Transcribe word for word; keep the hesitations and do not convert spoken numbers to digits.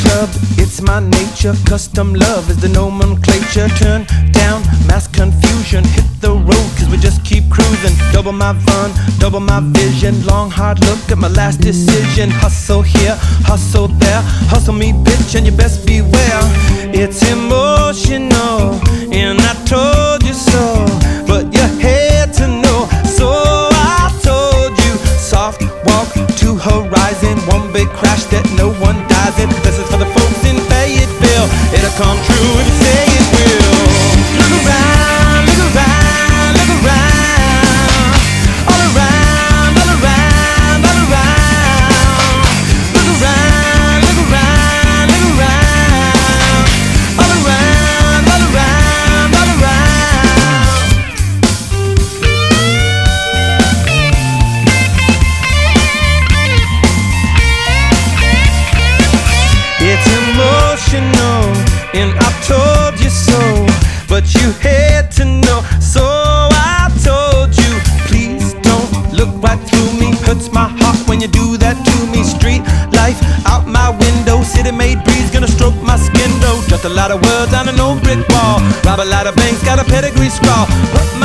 club, it's my nature. Custom love is the nomenclature. Turn down mass confusion, hit the road cause we just keep cruising. Double my fun, double my vision. Long hard look at my last decision. Hustle here, hustle there, hustle me bitch and you best beware. It's emotional and I told you so, but you had to know, so I told you. Soft walk to horizon, one big crash that no one dies in. This is for the folks in Fayetteville. It'll come true if you say it will. Look around, look around, look around. All around, all around, all around. Look around, look around, look around. All around, all around, all around. It's emotional, and I told you so, but you had to know, so I told you. Please don't look right through me, hurts my heart when you do that to me. Street life out my window, city-made breeze gonna stroke my skin though. Just a lot of words on an old brick wall, rob a lot of banks, got a pedigree scrawl. Put my